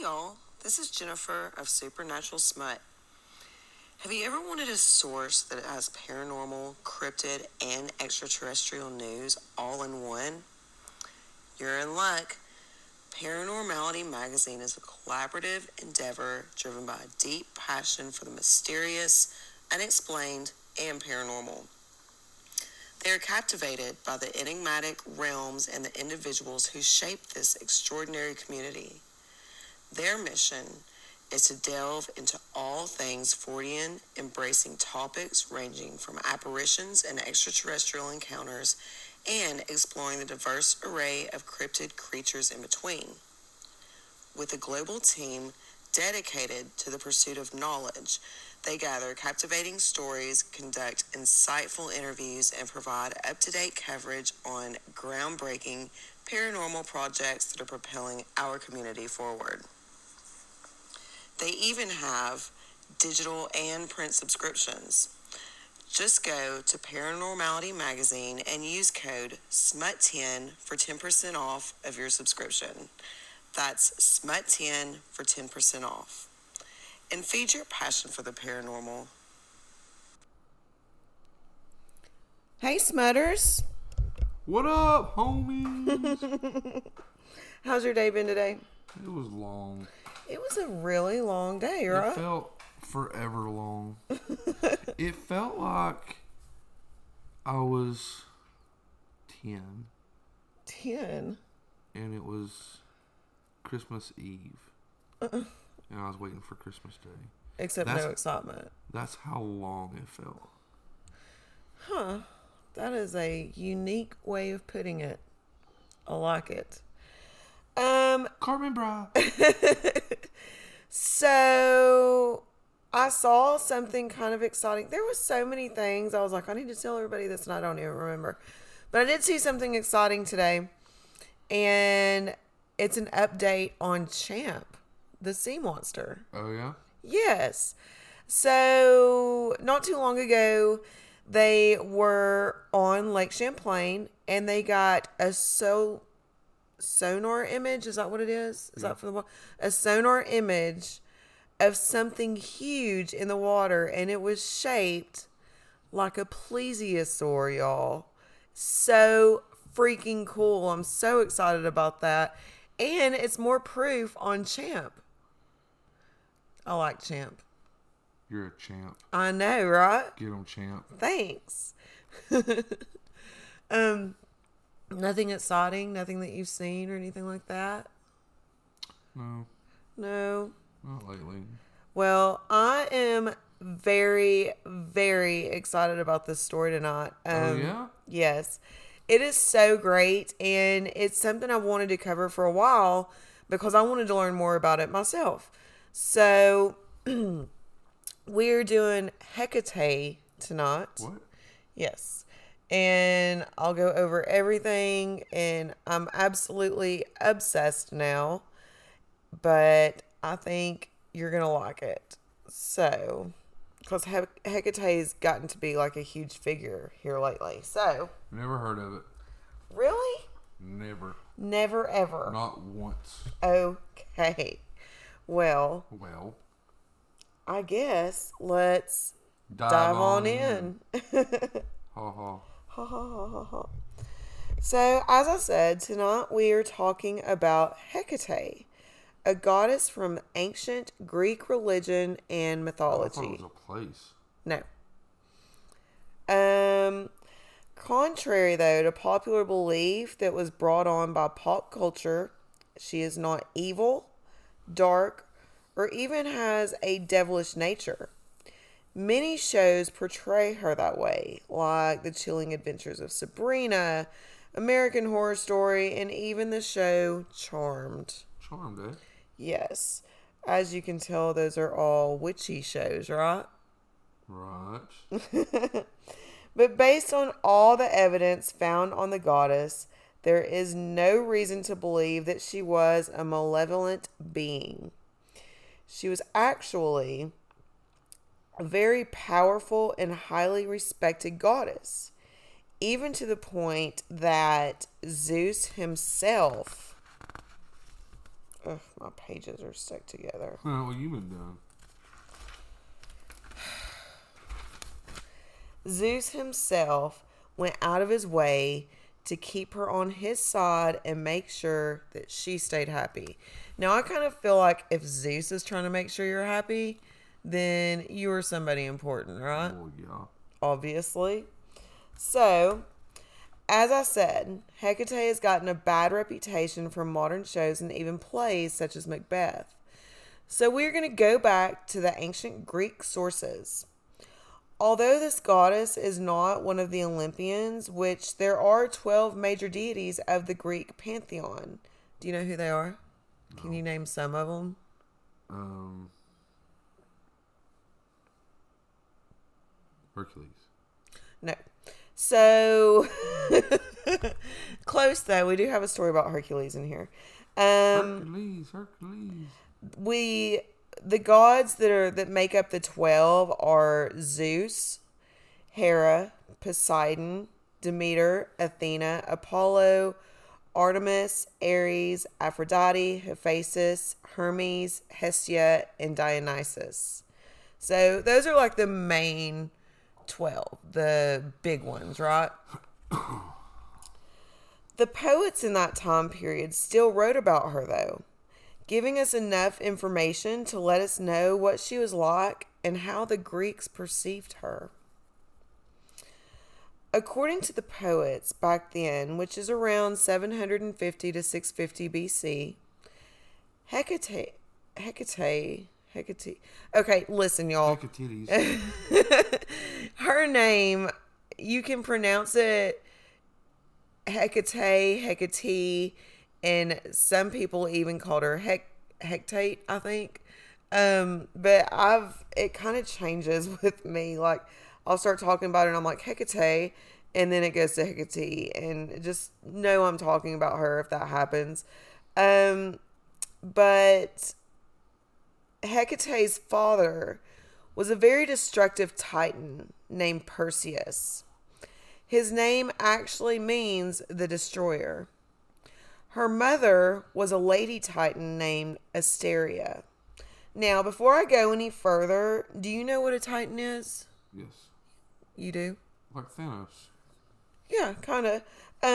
y'all, this is Jennifer of Supernatural Smut. Have you ever wanted a source that has paranormal, cryptid, and extraterrestrial news all in one? You're in luck. Paranormality Magazine is a collaborative endeavor driven by a deep passion for the mysterious, unexplained, and paranormal. They are captivated by the enigmatic realms and the individuals who shape this extraordinary community. Their mission is to delve into all things Fortean, embracing topics ranging from apparitions and extraterrestrial encounters and exploring the diverse array of cryptid creatures in between. With a global team dedicated to the pursuit of knowledge, they gather captivating stories, conduct insightful interviews, and provide up-to-date coverage on groundbreaking paranormal projects that are propelling our community forward. They even have digital and print subscriptions. Just go to Paranormality Magazine and use code SMUT10 for 10% off of your subscription. That's SMUT10 for 10% off. And feed your passion for the paranormal. Hey, Smutters. What up, homies? How's your day been today? It was long. It was a really long day, right? It felt forever long. It felt like I was 10. 10? And it was Christmas Eve. And I was waiting for Christmas Day. Except no excitement. That's how long it felt. Huh. That is a unique way of putting it. I like it. Carmen Bra. So I saw something kind of exciting. There was so many things. I was like, I need to tell everybody this, and I don't even remember. But I did see something exciting today, and it's an update on Champ, the sea monster. Oh, yeah? Yes. So not too long ago, they were on Lake Champlain, and they got a sonar image. Is that what it is? Is that for the a sonar image of something huge in the water, and it was shaped like a plesiosaur, y'all. So freaking cool. I'm so excited about that. And it's more proof on Champ. I like Champ. You're a champ. I know, right? Get him, champ. Thanks. Nothing exciting, nothing that you've seen or anything like that? No. No. Not lately. Well, I am very, very excited about this story tonight. Oh, yeah? Yes. It is so great, and it's something I wanted to cover for a while because I wanted to learn more about it myself. So, we're doing Hecate tonight. What? Yes. And I'll go over everything, and I'm absolutely obsessed now, but I think you're going to like it. So, because Hecate's gotten to be like a huge figure here lately. So. Never heard of it. Really? Never. Never, ever. Not once. Okay. Well. I guess let's dive on in. Ha ha. Ha ha ha ha ha. So, as I said, tonight we are talking about Hecate, a goddess from ancient Greek religion and mythology. I thought it was a place. No. Contrary, though, to popular belief that was brought on by pop culture, she is not evil, dark, or even has a devilish nature. Many shows portray her that way, like The Chilling Adventures of Sabrina, American Horror Story, and even the show Charmed. Charmed, eh? Yes. As you can tell, those are all witchy shows, right? Right. But based on all the evidence found on the goddess, there is no reason to believe that she was a malevolent being. She was actually a very powerful and highly respected goddess, even to the point that Zeus himself Ugh, my pages are stuck together. Well, you've been done. Zeus himself went out of his way to keep her on his side and make sure that she stayed happy. Now, I kind of feel like if Zeus is trying to make sure you're happy, then you are somebody important, right? Oh, yeah. Obviously. So, as I said, Hecate has gotten a bad reputation from modern shows and even plays such as Macbeth. So, we're going to go back to the ancient Greek sources. Although this goddess is not one of the Olympians, which there are 12 major deities of the Greek pantheon. Do you know who they are? No. Can you name some of them? Hercules. No. So, close though. We do have a story about Hercules in here. Hercules. The gods that make up the 12 are Zeus, Hera, Poseidon, Demeter, Athena, Apollo, Artemis, Ares, Aphrodite, Hephaestus, Hermes, Hestia, and Dionysus. So those are like the main 12, the big ones, right? The poets in that time period still wrote about her, though, giving us enough information to let us know what she was like and how the Greeks perceived her. According to the poets back then, which is around 750 to 650 BC, Hecate. Okay, listen, y'all. Her name, you can pronounce it Hecate, and some people even called her Hecate, I think. But it kind of changes with me. Like, I'll start talking about it and I'm like, Hecate, and then it goes to Hecate, and just know I'm talking about her if that happens. But Hecate's father was a very destructive titan named Perseus. His name actually means the destroyer. Her mother was a lady titan named Asteria. Now, before I go any further, do you know what a titan is? Yes. You do? Like Thanos. Yeah, kind of.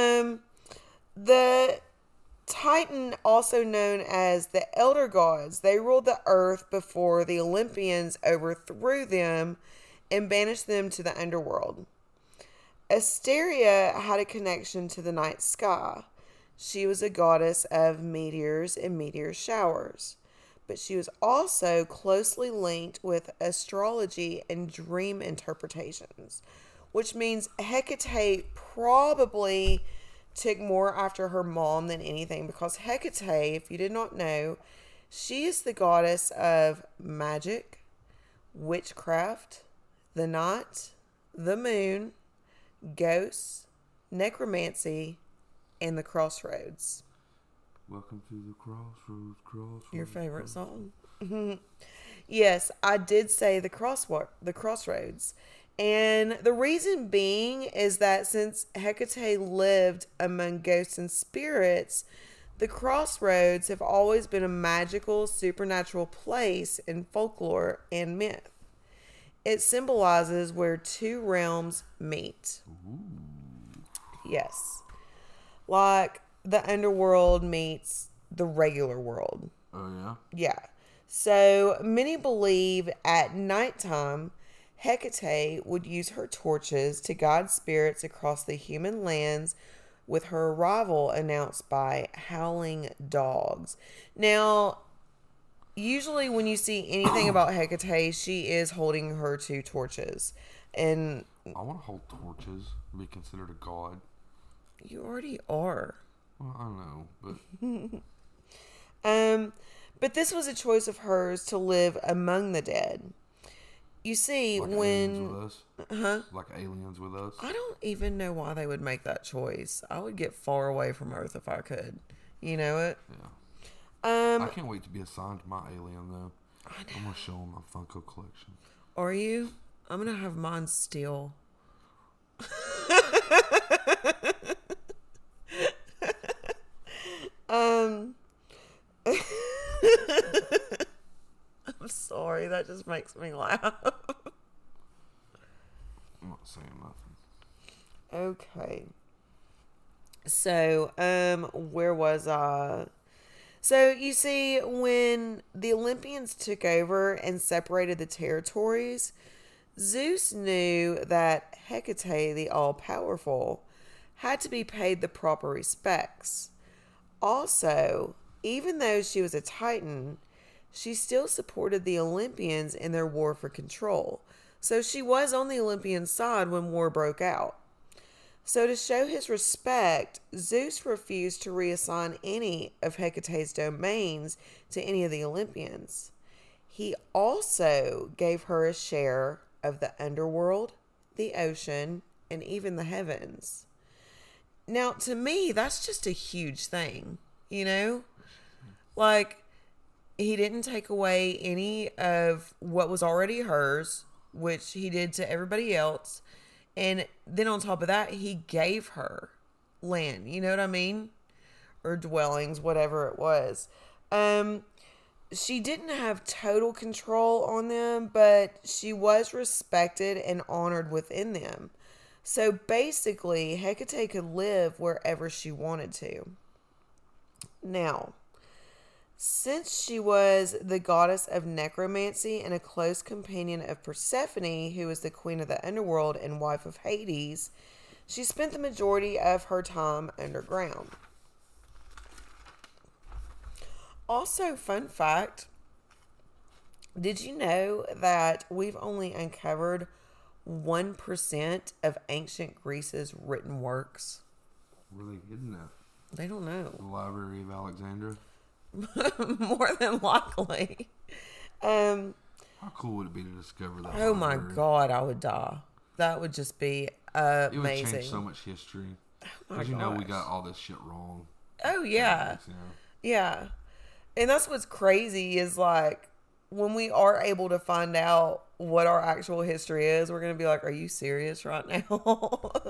The Titan, also known as the Elder Gods, they ruled the earth before the Olympians overthrew them and banished them to the underworld. Asteria had a connection to the night sky. She was a goddess of meteors and meteor showers, but she was also closely linked with astrology and dream interpretations, which means Hecate probably took more after her mom than anything, because Hecate, if you did not know, she is the goddess of magic, witchcraft, the night, the moon, ghosts, necromancy, and the crossroads. Welcome to the crossroads. Your favorite song? Yes, I did say the crossroads. And the reason being is that since Hecate lived among ghosts and spirits, the crossroads have always been a magical, supernatural place in folklore and myth. It symbolizes where two realms meet. Ooh. Yes. Like the underworld meets the regular world. Oh, yeah? Yeah. So many believe at nighttime, Hecate would use her torches to guide spirits across the human lands, with her arrival announced by howling dogs. Now, usually when you see anything about Hecate, she is holding her two torches. And I want to hold torches and be considered a god. You already are. Well, I know, but... But this was a choice of hers to live among the dead. You see, like when... aliens with us? Like aliens with us? I don't even know why they would make that choice. I would get far away from Earth if I could. You know it? Yeah. I can't wait to be assigned to my alien, though. I know. I'm going to show them my Funko collection. Are you? I'm going to have mine still. sorry. That just makes me laugh. I'm not saying nothing. Okay. So, where was I? So, you see, when the Olympians took over and separated the territories, Zeus knew that Hecate, the all-powerful, had to be paid the proper respects. Also, even though she was a Titan, she still supported the Olympians in their war for control. So she was on the Olympian side when war broke out. So to show his respect, Zeus refused to reassign any of Hecate's domains to any of the Olympians. He also gave her a share of the underworld, the ocean, and even the heavens. Now, to me, that's just a huge thing, you know? Like, he didn't take away any of what was already hers, which he did to everybody else. And then on top of that, he gave her land. You know what I mean? Or dwellings, whatever it was. She didn't have total control on them, but she was respected and honored within them. So basically, Hecate could live wherever she wanted to. Now, since she was the goddess of necromancy and a close companion of Persephone, who was the queen of the underworld and wife of Hades, she spent the majority of her time underground. Also, fun fact, did you know that we've only uncovered 1% of ancient Greece's written works? Where are they hidden at? They don't know. The Library of Alexandria? More than likely. How cool would it be to discover that? Oh my library? God, I would die. That would just be amazing. It would change so much history. Because you know we got all this shit wrong. Oh yeah. Yeah. And that's what's crazy is like when we are able to find out what our actual history is, we're going to be like, are you serious right now?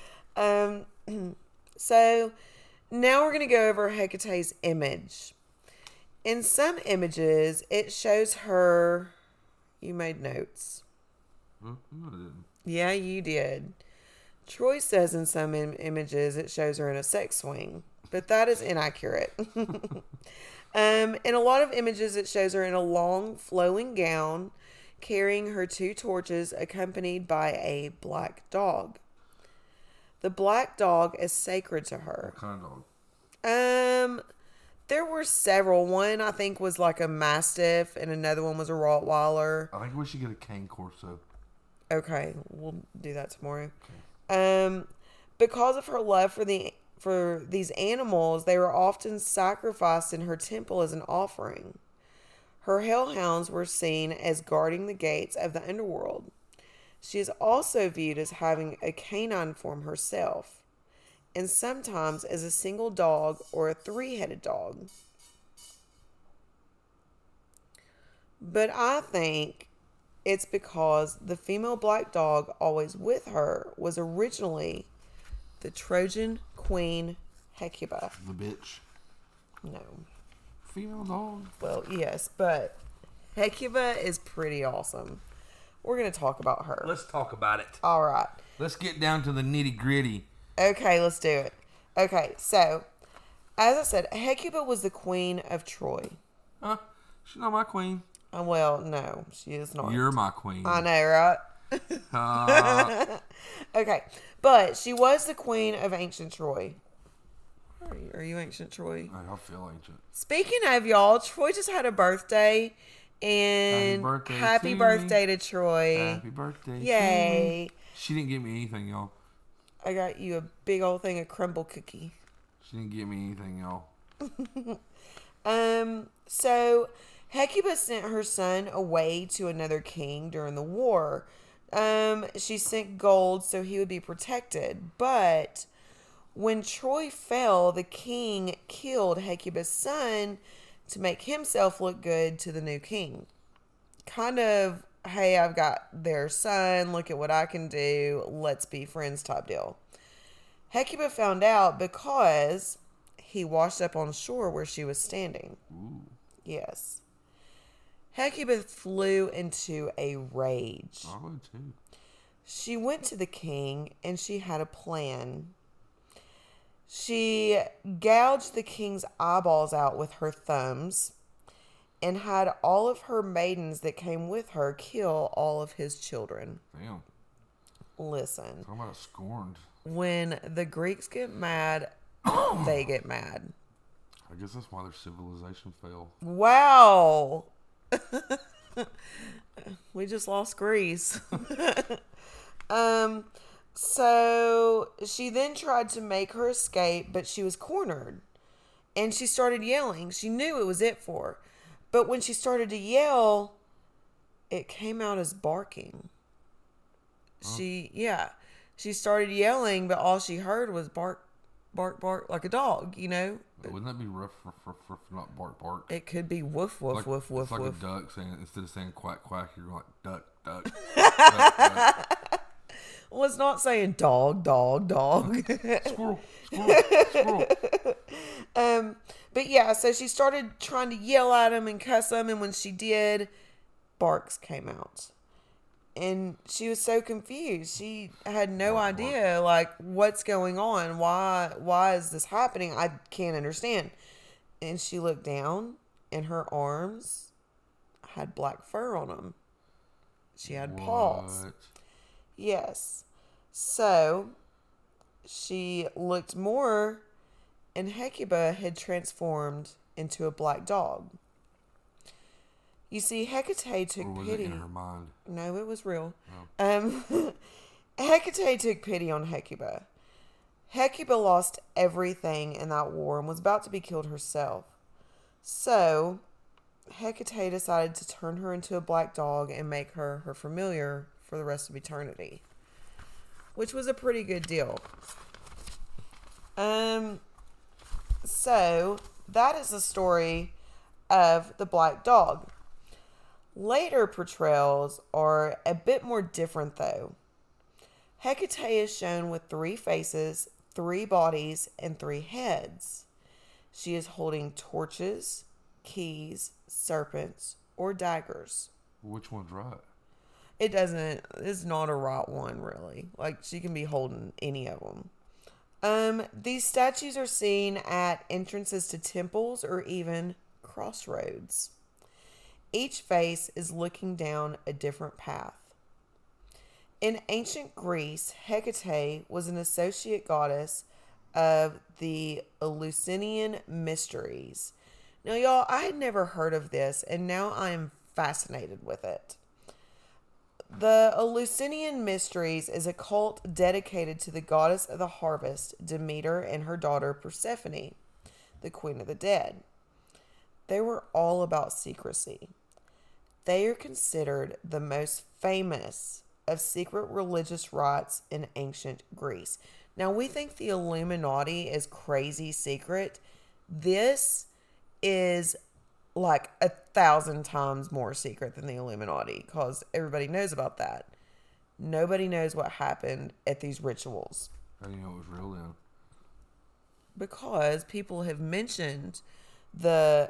So now we're going to go over Hecate's image. In some images, it shows her. You made notes. No, I didn't. Yeah, you did. Troy says in some images it shows her in a sex swing, but that is inaccurate. In a lot of images, it shows her in a long, flowing gown, carrying her 2 torches, accompanied by a black dog. The black dog is sacred to her. What kind of dog? There were several. One, I think, was like a Mastiff, and another one was a Rottweiler. I think we should get a cane corso. Okay, we'll do that tomorrow. Okay. Because of her love for these animals, they were often sacrificed in her temple as an offering. Her hellhounds were seen as guarding the gates of the underworld. She is also viewed as having a canine form herself, and sometimes as a single dog or a 3-headed dog. But I think it's because the female black dog always with her was originally the Trojan queen Hecuba. The bitch. No. Female dog? Well, yes, but Hecuba is pretty awesome. We're going to talk about her. Let's talk about it. All right. Let's get down to the nitty gritty. Okay, let's do it. Okay, so, as I said, Hecuba was the queen of Troy. Huh? She's not my queen. Well, no, she is not. You're my queen. I know, right? Okay, but she was the queen of ancient Troy. Are you ancient Troy? I feel ancient. Speaking of y'all, Troy just had a birthday, and happy birthday to Troy. Happy birthday. Yay. She didn't give me anything, y'all. I got you a big old thing of crumble cookie. She didn't give me anything, y'all. So Hecuba sent her son away to another king during the war. She sent gold so he would be protected. But when Troy fell, the king killed Hecuba's son to make himself look good to the new king. Kind of, hey, I've got their son, look at what I can do, let's be friends type deal. Hecuba found out because he washed up on shore where she was standing. Ooh. Yes. Hecuba flew into a rage. I would too. She went to the king and she had a plan. She gouged the king's eyeballs out with her thumbs and had all of her maidens that came with her kill all of his children. Damn. Listen. Talking about scorned. When the Greeks get mad, they get mad. I guess that's why their civilization fell. Wow. We just lost Greece. So she then tried to make her escape, but she was cornered. And she started yelling. She knew it was it for her. But when she started to yell, it came out as barking. She started yelling, but all she heard was bark, bark, bark, like a dog, you know? Wouldn't that be rough, not bark, bark? It could be woof, woof, Like, woof, woof, it's like woof. a duck saying, instead of saying quack, quack, you're like duck, duck, duck, duck. Well, it's not saying dog, dog, dog. Squirrel, squirrel, squirrel. But yeah, so she started trying to yell at him and cuss him, and when she did, barks came out. And she was so confused. She had no idea, like, what's going on? Why is this happening? I can't understand. And she looked down, and her arms had black fur on them. She had paws. What? Yes. So she looked more, and Hecuba had transformed into a black dog. You see, Hecate took Or was pity. it in her mind? No, it was real. Oh. Hecate took pity on Hecuba. Hecuba lost everything in that war and was about to be killed herself. So Hecate decided to turn her into a black dog and make her her familiar for the rest of eternity, which was a pretty good deal. So that is the story of the black dog. Later portrayals are a bit more different, though. Hecate is shown with 3 faces, 3 bodies, and 3 heads. She is holding torches, keys, serpents, or daggers. Which one's right? It's not a right one, really. Like, she can be holding any of them. These statues are seen at entrances to temples or even crossroads. Each face is looking down a different path. In ancient Greece, Hecate was an associate goddess of the Eleusinian Mysteries. Now, y'all, I had never heard of this, and now I am fascinated with it. The Eleusinian Mysteries is a cult dedicated to the goddess of the harvest, Demeter, and her daughter Persephone, the queen of the dead. They were all about secrecy. They are considered the most famous of secret religious rites in ancient Greece. Now, we think the Illuminati is crazy secret. This is like 1,000 times more secret than the Illuminati, because everybody knows about that. Nobody knows what happened at these rituals. How do you know it was real then? Because people have mentioned the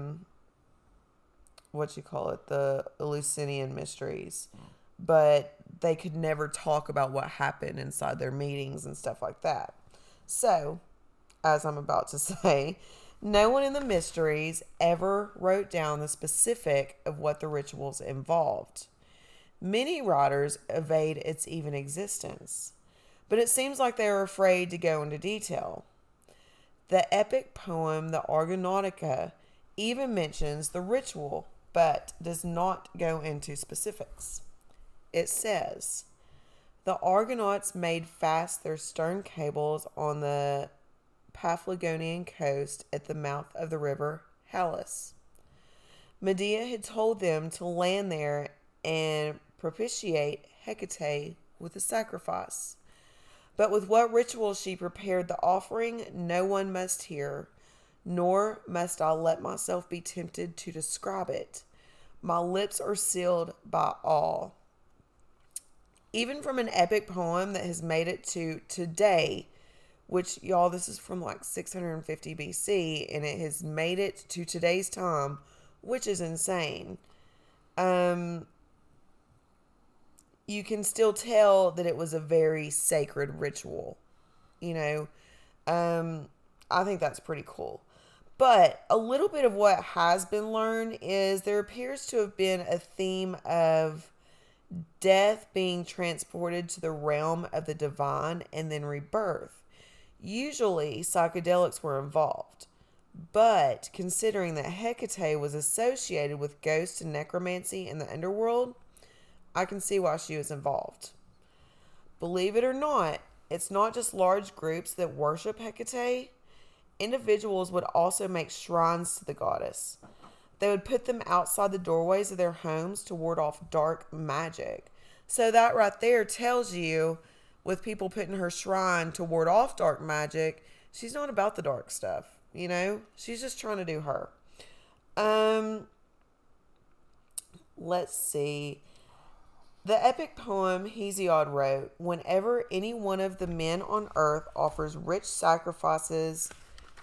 the Eleusinian Mysteries, but they could never talk about what happened inside their meetings and stuff like that. So, as I'm about to say, no one in the Mysteries ever wrote down the specific of what the rituals involved. Many writers evade its even existence, but it seems like they are afraid to go into detail. The epic poem, the Argonautica, even mentions the ritual, but does not go into specifics. It says, the Argonauts made fast their stern cables on the Paphlagonian coast at the mouth of the river Halys. Medea had told them to land there and propitiate Hecate with a sacrifice. But with what ritual she prepared the offering, no one must hear, nor must I let myself be tempted to describe it. My lips are sealed by awe. Even from an epic poem that has made it to today, which, y'all, this is from like 650 BC, and it has made it to today's time, which is insane. Um, you can still tell that it was a very sacred ritual. You know, I think that's pretty cool. But a little bit of what has been learned is there appears to have been a theme of death being transported to the realm of the divine and then rebirth. Usually, psychedelics were involved. But considering that Hecate was associated with ghosts and necromancy in the underworld, I can see why she was involved. Believe it or not, it's not just large groups that worship Hecate. Individuals would also make shrines to the goddess. They would put them outside the doorways of their homes to ward off dark magic. So that right there tells you, with people putting her shrine to ward off dark magic, she's not about the dark stuff. You know, she's just trying to do her. Let's see. The epic poem Hesiod wrote, whenever any one of the men on earth offers rich sacrifices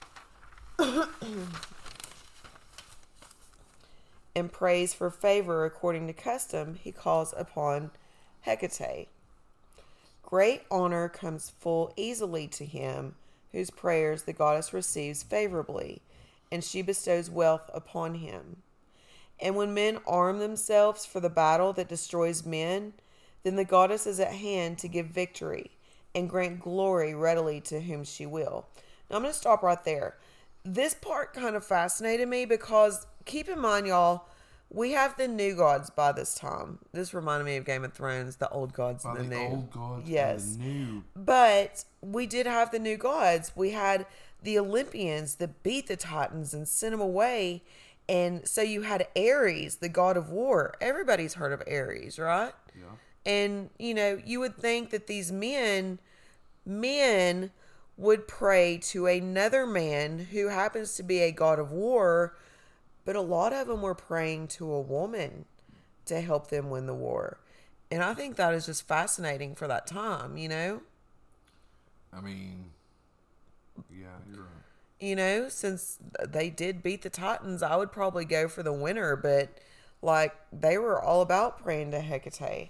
and prays for favor according to custom, he calls upon Hecate. Great honor comes full easily to him, whose prayers the goddess receives favorably, and she bestows wealth upon him. And when men arm themselves for the battle that destroys men, then the goddess is at hand to give victory and grant glory readily to whom she will. Now I'm going to stop right there. This part kind of fascinated me because keep in mind, y'all, we have the new gods by this time. This reminded me of Game of Thrones, the old gods By and the the new. old gods Yes. and the new. But we did have the new gods. We had the Olympians that beat the Titans and sent them away. And so you had Ares, the god of war. Everybody's heard of Ares, right? Yeah. And, you know, you would think that these men would pray to another man who happens to be a god of war, but a lot of them were praying to a woman to help them win the war. And I think that is just fascinating for that time, you know? I mean, yeah, you're right. You know, since they did beat the Titans, I would probably go for the winner, but like they were all about praying to Hecate.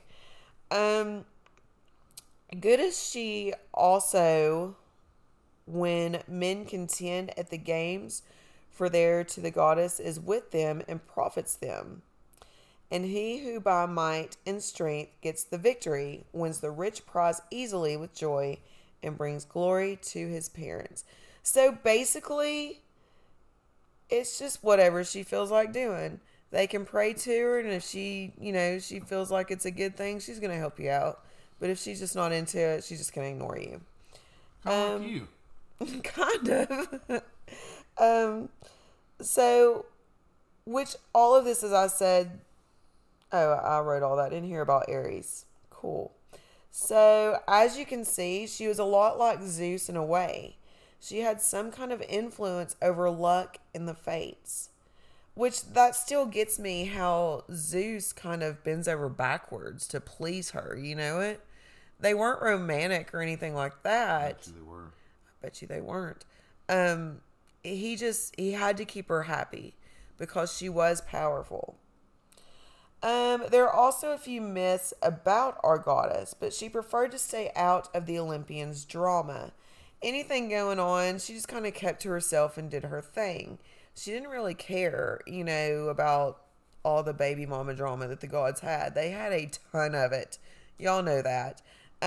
Good as she also, when men contend at the games, for there to the goddess is with them and profits them. And he who by might and strength gets the victory wins the rich prize easily with joy and brings glory to his parents. So basically, it's just whatever she feels like doing. They can pray to her, and if she, you know, she feels like it's a good thing, she's going to help you out. But if she's just not into it, she's just going to ignore you. Kind of like you. Kind of. So, which all of this, as I said, I wrote all that in here about Ares. Cool. So, as you can see, she was a lot like Zeus in a way. She had some kind of influence over luck and the fates. Which that still gets me how Zeus kind of bends over backwards to please her, you know it? They weren't romantic or anything like that. Actually, they were. I bet you they weren't. He had to keep her happy because she was powerful. There are also a few myths about our goddess, but she preferred to stay out of the Olympians' drama. Anything going on, she just kind of kept to herself and did her thing. She didn't really care, you know, about all the baby mama drama that the gods had. They had a ton of it. Y'all know that.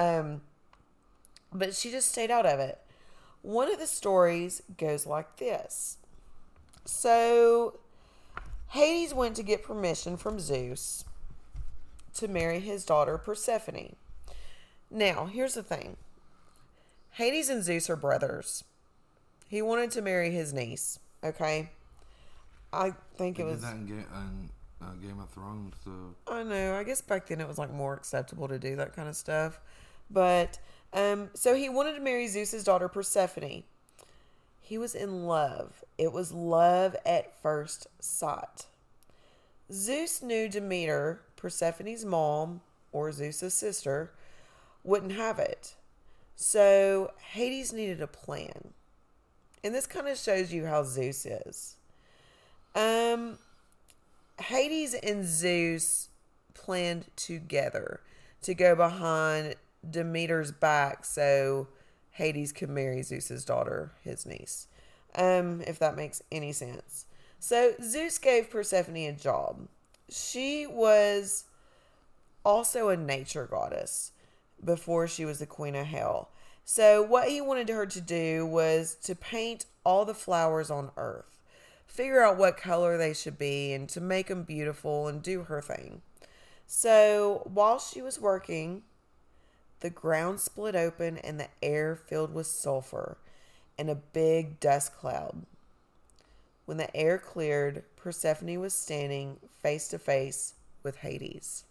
But she just stayed out of it. One of the stories goes like this. So, Hades went to get permission from Zeus to marry his daughter Persephone. Now, here's the thing. Hades and Zeus are brothers. He wanted to marry his niece, okay? I think They it did was... that in Game of Thrones, so... I know. I guess back then it was like more acceptable to do that kind of stuff. But, so he wanted to marry Zeus's daughter Persephone. He was in love. It was love at first sight. Zeus knew Demeter, Persephone's mom, or Zeus's sister, wouldn't have it. So Hades needed a plan. And this kind of shows you how Zeus is. Hades and Zeus planned together to go behind Demeter's back so Hades could marry Zeus's daughter, his niece. If that makes any sense. So Zeus gave Persephone a job. She was also a nature goddess before she was the queen of hell. So what he wanted her to do was to paint all the flowers on earth, figure out what color they should be, and to make them beautiful and do her thing. So while she was working, the ground split open and the air filled with sulfur and a big dust cloud. When the air cleared, Persephone was standing face to face with Hades.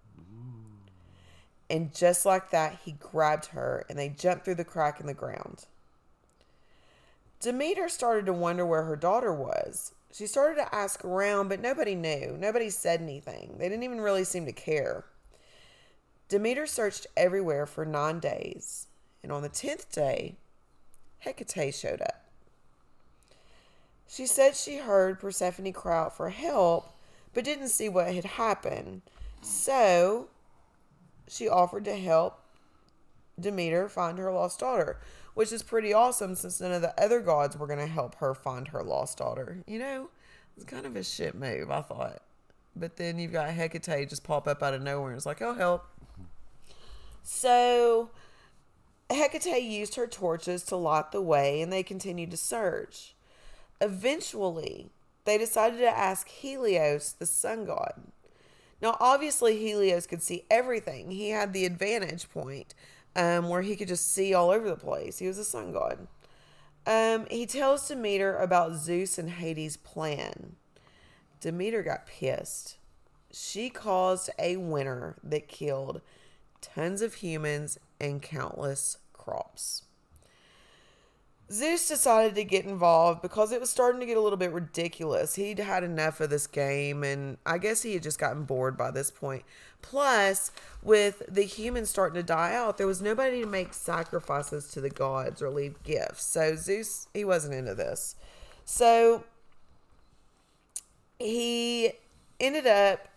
And just like that, he grabbed her and they jumped through the crack in the ground. Demeter started to wonder where her daughter was. She started to ask around, but nobody knew. Nobody said anything. They didn't even really seem to care. Demeter searched everywhere for 9 days. And on the 10th day, Hecate showed up. She said she heard Persephone cry out for help, but didn't see what had happened. So she offered to help Demeter find her lost daughter, which is pretty awesome since none of the other gods were going to help her find her lost daughter. You know, it's kind of a shit move, I thought. But then you've got Hecate just pop up out of nowhere and it's like, oh, help. So Hecate used her torches to light the way and they continued to search. Eventually, they decided to ask Helios, the sun god. Now, obviously, Helios could see everything. He had the advantage point where he could just see all over the place. He was a sun god. He tells Demeter about Zeus and Hades' plan. Demeter got pissed. She caused a winter that killed tons of humans and countless crops. Zeus decided to get involved because it was starting to get a little bit ridiculous. He'd had enough of this game, and I guess he had just gotten bored by this point. Plus, with the humans starting to die out, there was nobody to make sacrifices to the gods or leave gifts. So Zeus, he wasn't into this. So he ended up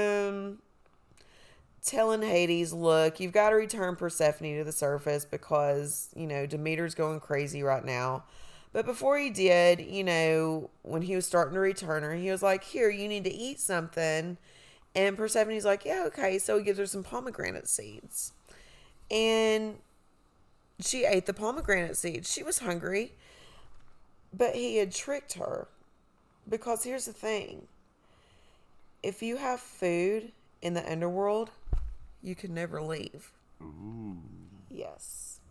telling Hades, look, you've got to return Persephone to the surface because, you know, Demeter's going crazy right now. But before he did, you know, when he was starting to return her, he was like, here, you need to eat something. And Persephone's like, yeah, okay. So he gives her some pomegranate seeds. And she ate the pomegranate seeds. She was hungry. But he had tricked her. Because here's the thing. If you have food in the underworld, you can never leave. Ooh. Yes.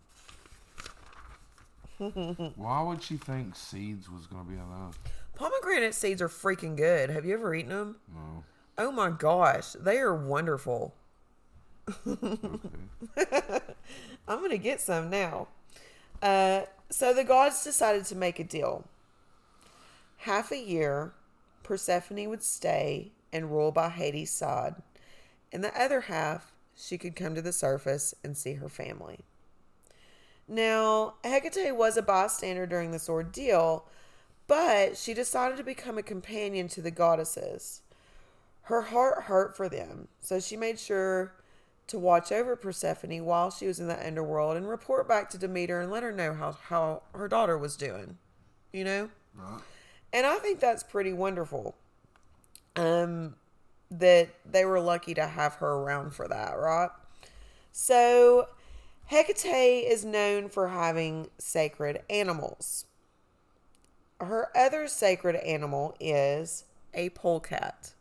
Why would she think seeds was going to be enough? Pomegranate seeds are freaking good. Have you ever eaten them? No. Oh my gosh. They are wonderful. Okay. I'm going to get some now. So the gods decided to make a deal. Half a year, Persephone would stay and rule by Hades' side. And the other half, she could come to the surface and see her family. Now, Hecate was a bystander during this ordeal, but she decided to become a companion to the goddesses. Her heart hurt for them, so she made sure to watch over Persephone while she was in the underworld and report back to Demeter and let her know how her daughter was doing. You know? Right. And I think that's pretty wonderful. That they were lucky to have her around for that, right? So, Hecate is known for having sacred animals. Her other sacred animal is a polecat.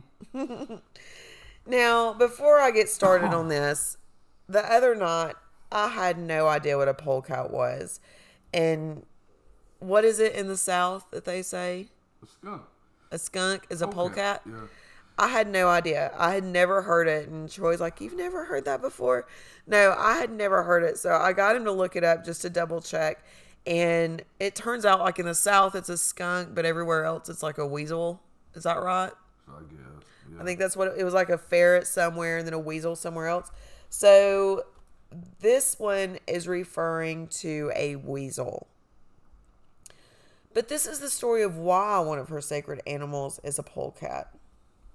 Now, before I get started on this, the other night, I had no idea what a polecat was. And what is it in the South that they say? A skunk. A skunk is a polecat? Yeah. I had no idea. I had never heard it. And Troy's like, you've never heard that before? No, I had never heard it. So I got him to look it up just to double check. And it turns out like in the South, it's a skunk, but everywhere else, it's like a weasel. Is that right? I guess. Yeah. I think that's what it was, like a ferret somewhere and then a weasel somewhere else. So this one is referring to a weasel. But this is the story of why one of her sacred animals is a polecat.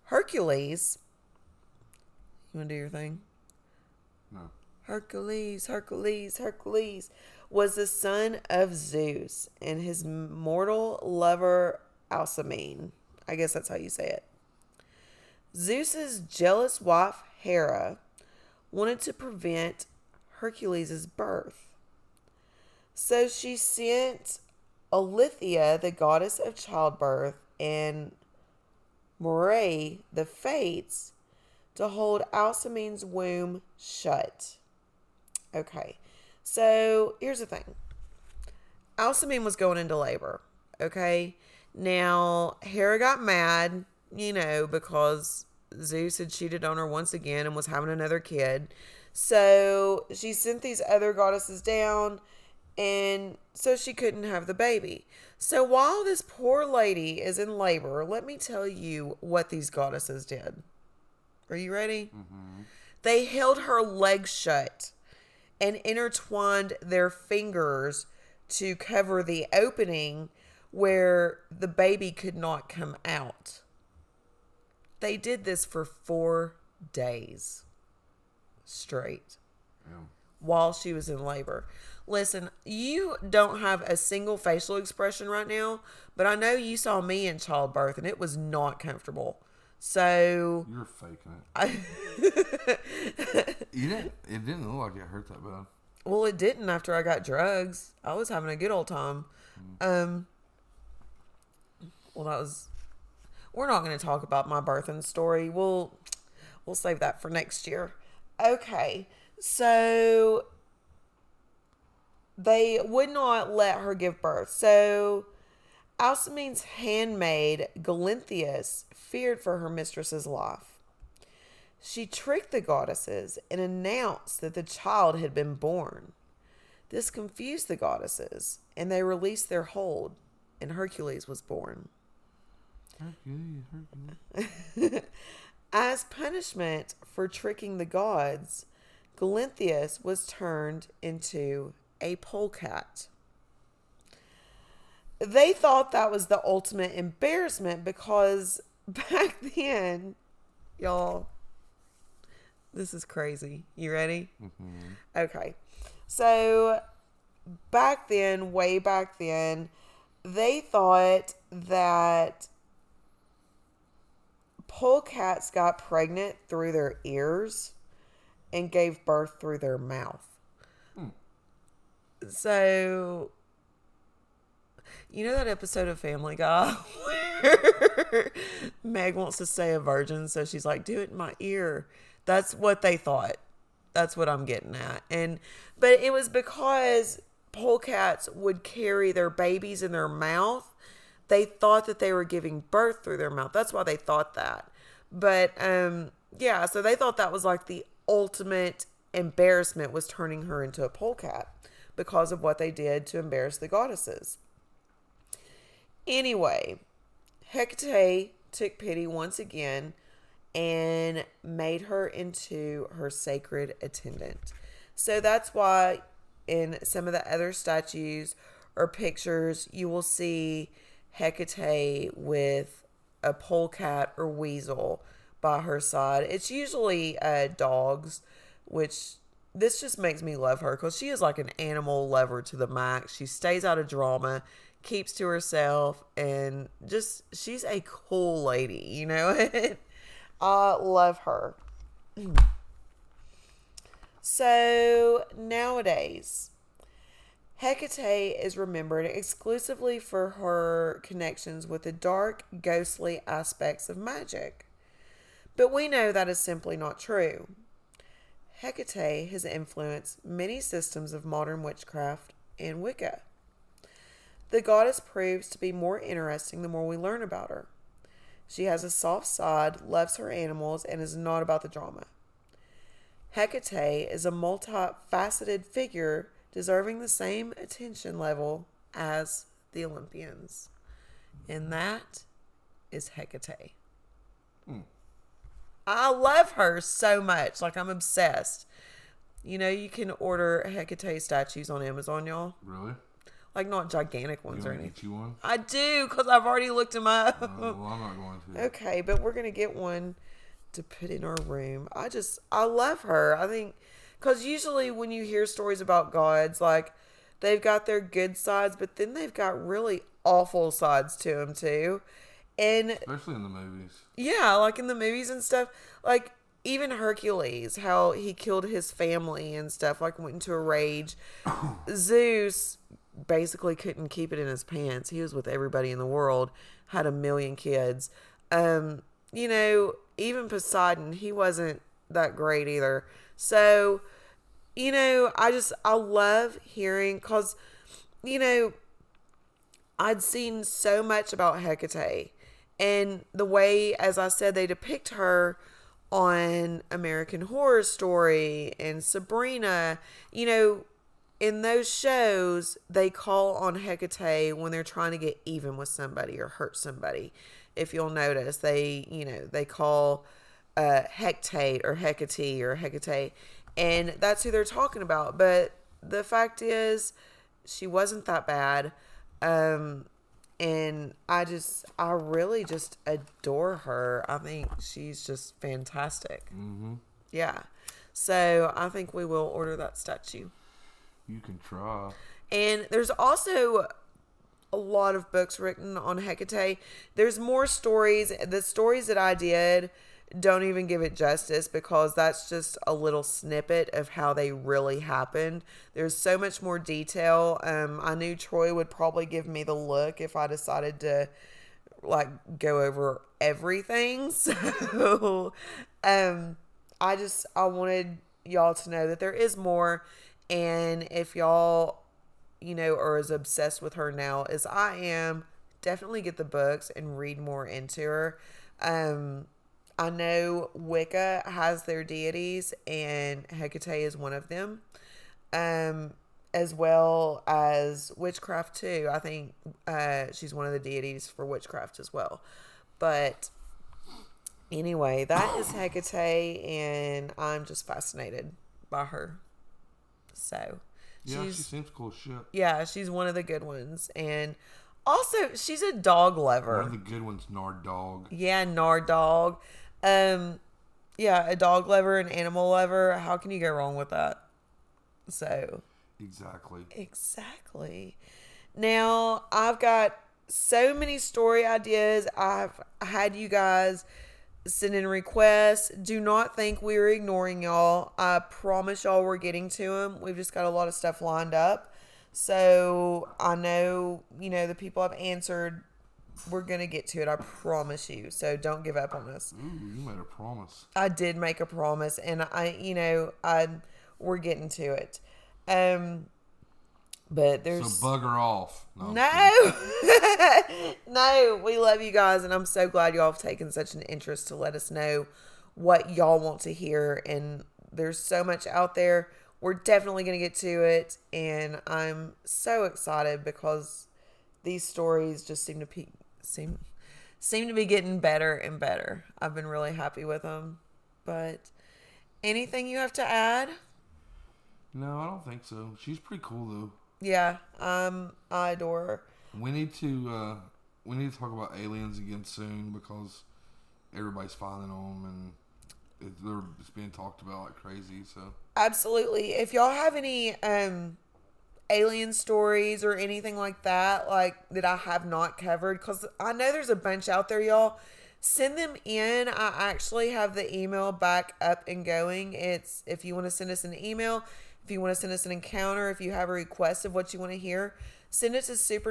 Hercules, you want to do your thing? No. Hercules, Hercules, Hercules was the son of Zeus and his mortal lover Alcmene. I guess that's how you say it. Zeus's jealous wife Hera wanted to prevent Hercules' birth. So she sent Eileithyia, the goddess of childbirth, and Moray, the Fates, to hold Alcmene's womb shut. Okay, so here's the thing. Alcmene was going into labor, okay? Now, Hera got mad, because Zeus had cheated on her once again and was having another kid. So she sent these other goddesses down, and so she couldn't have the baby. So while this poor lady is in labor, let me tell you what these goddesses did. Are you ready? Mm-hmm. They held her legs shut and intertwined their fingers to cover the opening where the baby could not come out. They did this for 4 days straight. Yeah. While she was in labor. Listen, you don't have a single facial expression right now, but I know you saw me in childbirth and it was not comfortable. So You're faking it. It didn't look like it hurt that bad. Well, it didn't after I got drugs. I was having a good old time. We're not going to talk about my birthing story. We'll save that for next year. Okay. So they would not let her give birth. So Alcmene's handmaid, Galinthias, feared for her mistress's life. She tricked the goddesses and announced that the child had been born. This confused the goddesses, and they released their hold, and Hercules was born. Hercules. As punishment for tricking the gods, Galinthias was turned into a polecat. They thought that was the ultimate embarrassment because back then, y'all, this is crazy. You ready? Mm-hmm. Okay. So back then, way back then, they thought that polecats got pregnant through their ears and gave birth through their mouth. So, you know that episode of Family Guy where Meg wants to stay a virgin, so she's like, do it in my ear. That's what they thought. That's what I'm getting at. But it was because polecats would carry their babies in their mouth. They thought that they were giving birth through their mouth. That's why they thought that. But, yeah, so they thought that was like the ultimate embarrassment, was turning her into a polecat because of what they did to embarrass the goddesses. Anyway, Hecate took pity once again and made her into her sacred attendant. So that's why in some of the other statues or pictures, you will see Hecate with a polecat or weasel by her side. It's usually dogs, which this just makes me love her because she is like an animal lover to the max. She stays out of drama, keeps to herself, and just, she's a cool lady, you know? I love her. So nowadays, Hecate is remembered exclusively for her connections with the dark, ghostly aspects of magic. But we know that is simply not true. Hecate has influenced many systems of modern witchcraft and Wicca. The goddess proves to be more interesting the more we learn about her. She has a soft side, loves her animals, and is not about the drama. Hecate is a multifaceted figure deserving the same attention level as the Olympians. And that is Hecate. I love her so much. Like, I'm obsessed. You know, you can order Hecate statues on Amazon, y'all. Really? Like, not gigantic You ones or want to anything. get you one? I do, because I've already looked them up. Well, I'm not going to. Okay, but we're going to get one to put in our room. I love her. I think, because usually when you hear stories about gods, like, they've got their good sides, but then they've got really awful sides to them, too. And Especially in the movies. yeah, like in the movies and stuff, like even Hercules, how he killed his family and stuff, like went into a rage. Zeus basically couldn't keep it in his pants. He was with everybody in the world, had a million kids. You know, even Poseidon, he wasn't that great either. So, you know, I love hearing, because, you know, I'd seen so much about Hecate, and the way, as I said, they depict her on American Horror Story and Sabrina. You know, in those shows, they call on Hecate when they're trying to get even with somebody or hurt somebody. If you'll notice, they call Hecate or Hecate, and that's who they're talking about. But the fact is, she wasn't that bad. And I really just adore her. I think she's just fantastic. Mm-hmm. Yeah. So I think we will order that statue. You can try. And there's also a lot of books written on Hecate. There's more stories. The stories that I did don't even give it justice, because that's just a little snippet of how they really happened. There's so much more detail. I knew Troy would probably give me the look if I decided to like go over everything. So I wanted y'all to know that there is more. And if y'all, you know, are as obsessed with her now as I am, definitely get the books and read more into her. I know Wicca has their deities, and Hecate is one of them, as well as witchcraft too. I think she's one of the deities for witchcraft as well. But anyway, that is Hecate, and I'm just fascinated by her. So Yeah, she seems cool as shit. yeah, she's one of the good ones, and also she's a dog lover. One of the good ones, Nard Dog. Yeah, Nard Dog. Yeah, a dog lover, an animal lover. How can you go wrong with that? So. Exactly. Now, I've got so many story ideas. I've had you guys send in requests. Do not think we're ignoring y'all. I promise y'all we're getting to them. We've just got a lot of stuff lined up. So, I know, you know, the people I've answered, we're going to get to it. I promise you. So don't give up on us. Ooh, you made a promise. I did make a promise, and we're getting to it. But there's So bugger off. no, no, we love you guys. And I'm so glad y'all have taken such an interest to let us know what y'all want to hear. And there's so much out there. We're definitely going to get to it. And I'm so excited because these stories just seem to be getting better and better. I've been really happy with them. But anything you have to add? No, I don't think so. She's pretty cool though. Yeah, I adore her. We need to talk about aliens again soon, because everybody's finding them and they're just being talked about like crazy. So Absolutely. If y'all have any alien stories or anything like that, like that I have not covered, because I know there's a bunch out there, y'all, send them in. I actually have the email back up and going. It's, if you want to send us an email, if you want to send us an encounter, if you have a request of what you want to hear, send it to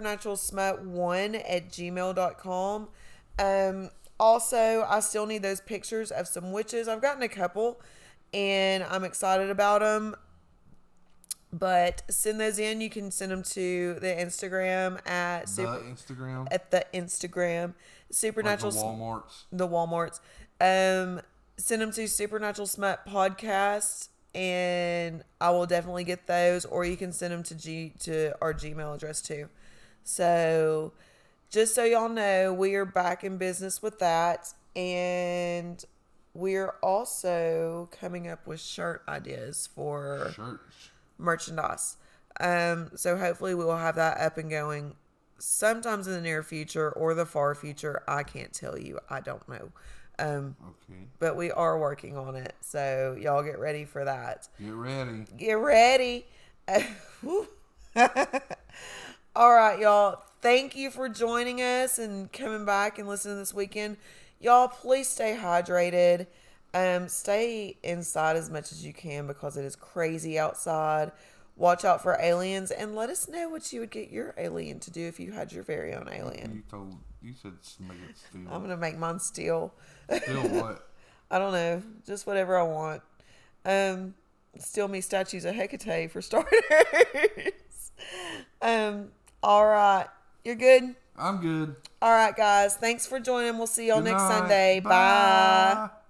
supernaturalsmut1@gmail.com. Also, I still need those pictures of some witches. I've gotten a couple, and I'm excited about them. But send those in. You can send them to the Instagram at the Instagram Supernatural, like the Walmarts. Send them to Supernatural Smut Podcast, and I will definitely get those. Or you can send them to our Gmail address too. So, just so y'all know, we are back in business with that, and we're also coming up with shirt ideas for shirts. merchandise. So hopefully we will have that up and going sometimes in the near future or the far future. I can't tell you. I don't know. Okay. But we are working on it. So y'all get ready for that. Get ready. Get ready. All right, y'all. Thank you for joining us and coming back and listening this weekend. Y'all, please stay hydrated. Stay inside as much as you can because it is crazy outside. Watch out for aliens and let us know what you would get your alien to do if you had your very own alien. You said make it steel. I'm going to make mine steel. Steel what? I don't know. Just whatever I want. Steal me statues of Hecate for starters. All right. You're good? I'm good. All right, guys. Thanks for joining. We'll see y'all Good next night. Sunday. Bye.